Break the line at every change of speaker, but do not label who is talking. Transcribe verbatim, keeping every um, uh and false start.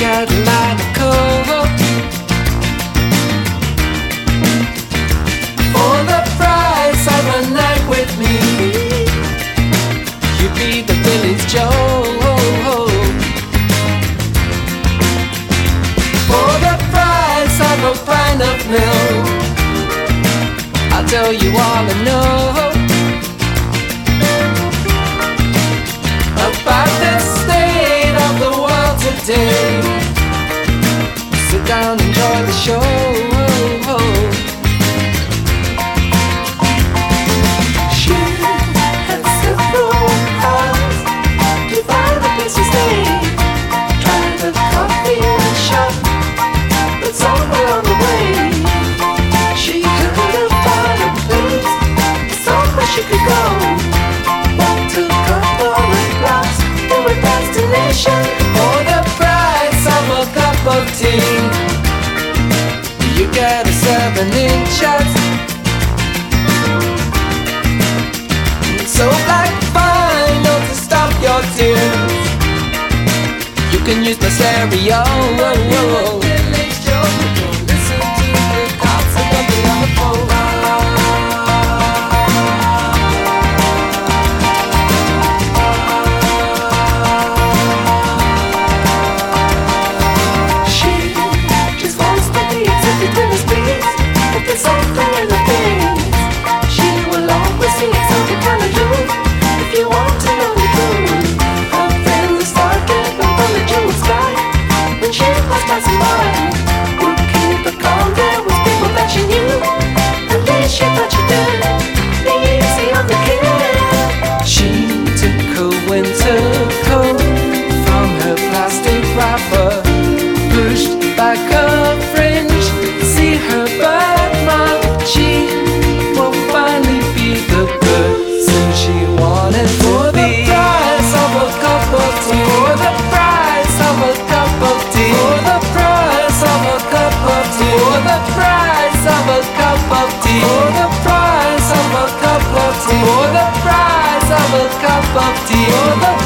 Carolina cold. For the price of a night with me, you'd be the village Joe. For the price of a pint of milk, I'll tell you all I know about the state of the world today. Sit down, enjoy the show. She had several hours to find a place to stay. Tried a coffee shop, but somewhere on the way she couldn't find a place, somewhere she could go. Walked a couple of blocks to a destination. For the price of a cup of tea, you get a seven-inch shot. So black vinyl to stop your tears. You can use my stereo. Village Joe, listen to the concert of the other phone. Something in the face, she will always sing something kind of truth. If you want to know the truth, her friends start getting from the June sky. When she was passing by, would keep her calm. There was people that she knew, at least she thought she did. Be easy on the kid. She took her winter coat from her plastic wrapper, pushed back her fringe, see her back. She will finally be the person she wanted to be. For the price of a cup of tea, for the price of a cup of tea, for the price of a cup of tea, for the price of a cup of tea, for the price of a cup of tea, for the price of a cup of tea, for the